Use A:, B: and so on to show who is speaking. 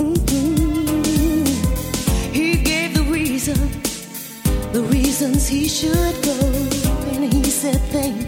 A: He gave the reasons he should go, and he said things